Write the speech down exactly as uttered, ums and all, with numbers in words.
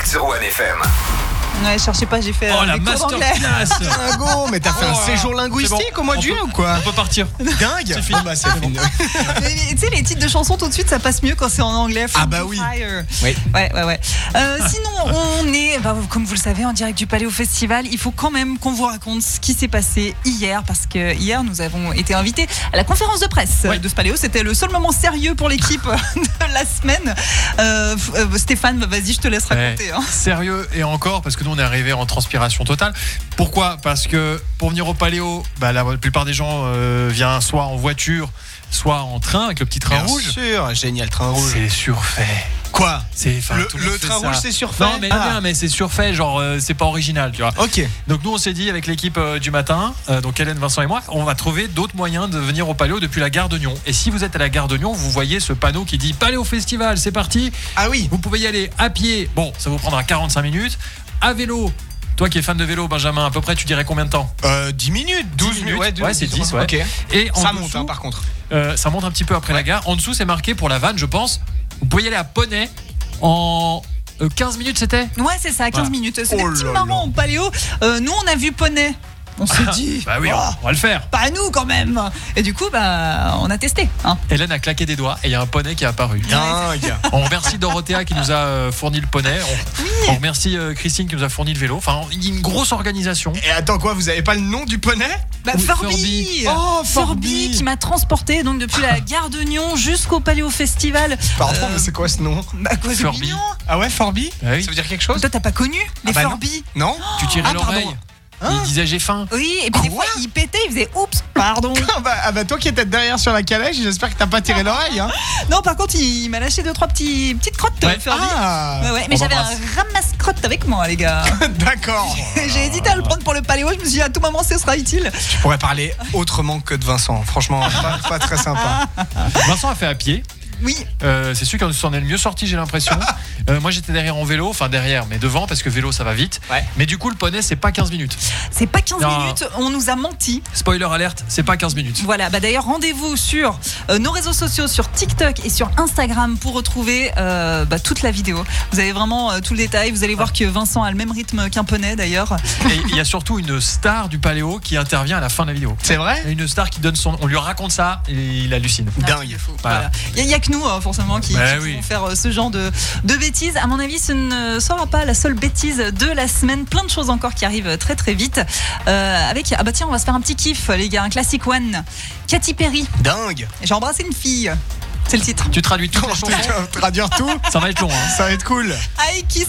direct sur One F M. Ouais, cherchez pas, j'ai fait Oh euh, la des cours d'anglais. masterclass. Dingo, mais t'as fait un Oh, séjour linguistique c'est bon. au mois de On juillet peut- ou quoi? On peut partir. Dingue. C'est fini. Bah, c'est fini. Mais, mais, tu sais, les titres de chansons, tout de suite, ça passe mieux quand c'est en anglais. Ah From bah the oui. Fire. Oui. Ouais, ouais, ouais. Euh, sinon, on est, bah, comme vous le savez, en direct du Paléo Festival. Il faut quand même qu'on vous raconte ce qui s'est passé hier, parce que hier, nous avons été invités à la conférence de presse Ouais. de ce Paléo. C'était le seul moment sérieux pour l'équipe de la semaine. Euh, euh, Stéphane, vas-y, je te laisse raconter. Ouais. Hein. Sérieux et encore, parce que nous on est arrivé en transpiration totale. Pourquoi ? Parce que pour venir au Paléo, bah, la plupart des gens euh, viennent soit en voiture, soit en train, avec le petit train Bien rouge. sûr, génial train rouge. C'est surfait. Quoi? C'est, enfin, Le, tout le monde fait train ça. rouge c'est surfait? Non mais Ah. bien, mais c'est surfait, genre euh, c'est pas original, tu vois. Ok. Donc nous on s'est dit avec l'équipe euh, du matin, euh, donc Hélène, Vincent et moi, on va trouver d'autres moyens de venir au Paléo depuis la gare de Nyon. Et si vous êtes à la gare de Nyon, vous voyez ce panneau qui dit Paléo Festival, c'est parti. Ah oui. Vous pouvez y aller à pied, bon ça vous prendra quarante-cinq minutes. À vélo, toi qui es fan de vélo Benjamin, à peu près tu dirais combien de temps? Euh, dix minutes, douze minutes. minutes. Ouais, c'est dix, ouais. Ok. Et en Ça dessous, monte hein, par contre. euh, ça monte un petit peu après la gare. En dessous c'est marqué pour la vanne je pense. Vous pouvez y aller à Poney en euh, quinze minutes c'était. Ouais, c'est ça, quinze Voilà. minutes. C'est Oh des petits là marrants là. au Paléo. Euh, nous, on a vu Poney. On s'est dit, Bah oui, oh, on, on va le faire. pas à nous quand même. Et du coup, bah, on a testé. Hein. Hélène a claqué des doigts et il y a un poney qui est apparu. Dingue. On remercie Dorothea qui nous a euh, fourni le poney. On, on remercie euh, Christine qui nous a fourni le vélo. Enfin, il y a une grosse organisation. Et attends quoi, vous avez pas le nom du poney? Bah, Oui, Furby. Furby. Oh, Furby Furby. qui m'a transporté donc depuis la gare de Nyon jusqu'au Paléo Festival. Pardon, Euh, mais c'est quoi ce nom? Bah quoi, c'est Furby. mignon. Ah ouais, Furby? Ah oui. Ça veut dire quelque chose? Toi, t'as pas connu les Ah bah non. Furby? Non. Tu tirais Ah, pardon. l'oreille. Hein Il disait j'ai faim. Oui, et puis des Quoi fois, il pétait, il faisait oups, pardon. Ah bah, ah bah toi qui étais derrière sur la calèche, j'espère que t'as pas tiré l'oreille hein. Non, par contre, il m'a lâché deux, trois petits, petites crottes, Ouais. Furby. Ah Ouais, ouais, mais On j'avais un l'embrasse. ramasse-crotte avec moi, les gars. D'accord. J'ai hésité à le prendre pour le Paléo, je me suis dit à tout moment ce sera utile. Je pourrais parler autrement que de Vincent. Franchement, pas, pas très sympa. Vincent a fait à pied. Oui, Euh, c'est celui qui s'en est le mieux sorti, j'ai l'impression. Euh, moi j'étais derrière en vélo, enfin derrière, mais devant parce que vélo ça va vite. Ouais. Mais du coup le poney c'est pas quinze minutes. c'est pas quinze Non. minutes, on nous a menti. Spoiler alerte, c'est pas quinze minutes. Voilà, bah d'ailleurs rendez-vous sur euh, nos réseaux sociaux, sur TikTok et sur Instagram pour retrouver euh, bah, toute la vidéo. Vous avez vraiment euh, tout le détail, vous allez voir que Vincent a le même rythme qu'un poney d'ailleurs. Et il y a surtout une star du Paléo qui intervient à la fin de la vidéo. C'est vrai? Une star qui donne son. On lui raconte ça et il hallucine. Dingue. Voilà. Il n'y a, a que nous hein, forcément qui, Bah qui oui. pourront faire euh, ce genre de, de bêtises. À mon avis, ce ne sera pas la seule bêtise de la semaine. Plein de choses encore qui arrivent très très vite. Euh, avec ah bah tiens, on va se faire un petit kiff les gars, un classic one. Katy Perry. Dingue. J'ai embrassé une fille. C'est le titre. Tu traduis tout Comment tu vas traduire tout? Ça va être long. Hein. Ça va être cool. I Kiss